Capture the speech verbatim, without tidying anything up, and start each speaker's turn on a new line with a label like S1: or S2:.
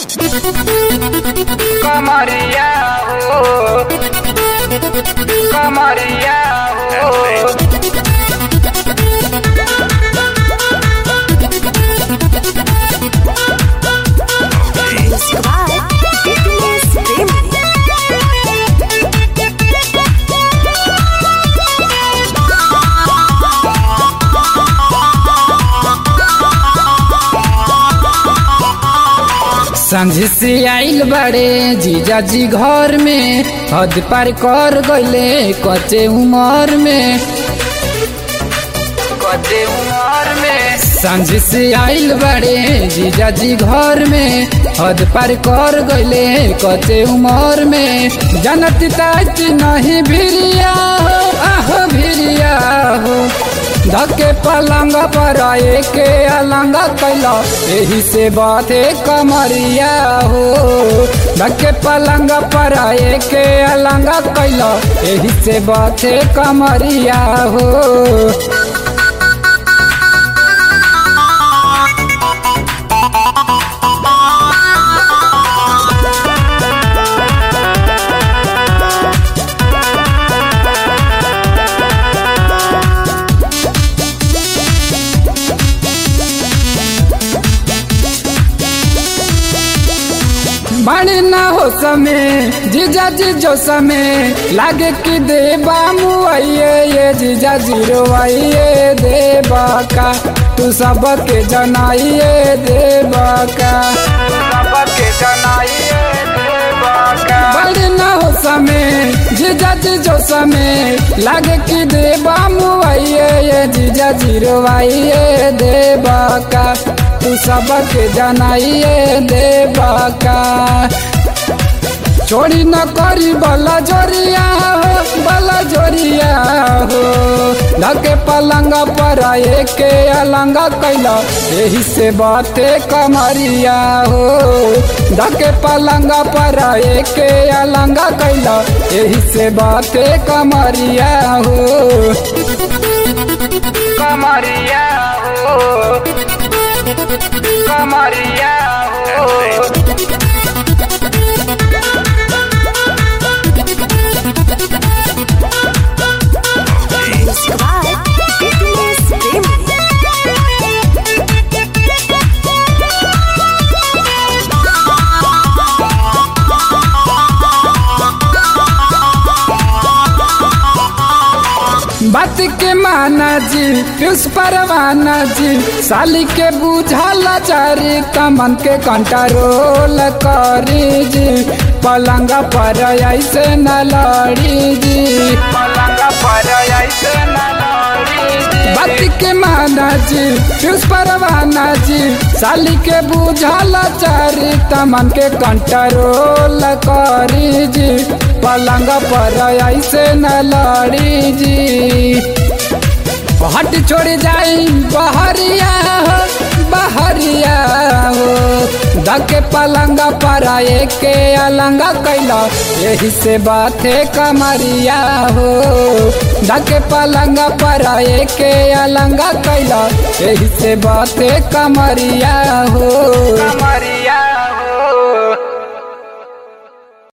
S1: कमरिया हो कमरिया हो
S2: सांझ से आइल बड़े जीजा जी घर में, हद पार कर गईले कच्चे उमर में
S1: कच्चे उमर में।
S2: सांझ से आइल बड़े जीजा जी घर में, हद पार कर गईले कच्चे उमर में। जनती ताती नहीं भिरिया हो आहो भिरिया हो, धके पलंग पर आए के अलंग कैला यही से बाते कमरिया हो। धके पलंग पर आए के अलंग कैला यही से बाते कमरिया हो। बड़ी ना हो समय जीजा जी जो समय लागे कि देबा मुआइये ये जीजा जीरो आइये देबा का, तू सबके जनाइये देबा का
S1: सबके जनाइये देबा का।
S2: बड़ी ना हो समय जीजा जी जो समय लागे कि देबा मुआइये ये जीजा जीरो आइये देबा का, तू सबके जनाइए देबा का। छोड़ी न करी बला जोरिया हो बला जोरिया हो, धके पलंग पर आए के अलंग कैला यही से बाते कमरिया हो। धके पलंग पर आए के अलंग कैला यही से बाते कमरिया हो।
S1: कमरिया हो कमरिया हो।
S2: बात के माना जी पीयूष परवाना जी, साली के बुझाला चारी कमन के कंट्रोल करी जी। पलंग पर ऐसे न लड़ी जी
S1: पलंग पर ऐसे न लड़ी जी।
S2: बात के माना जी पीयूष परवाना जी, साली के बुझाला चारी तमन के कंट्रोल करी जी। पलंग पर ऐसे न लड़ी जी, हट छोड़ जाई बहरिया हो बहरिया हो। धके पलंग पर आए के अलंग कैला यही से बाते कमरिया हो। धके पलंग पर आए के अलंग कैला यही से बाते कमरिया हो।
S1: कमरिया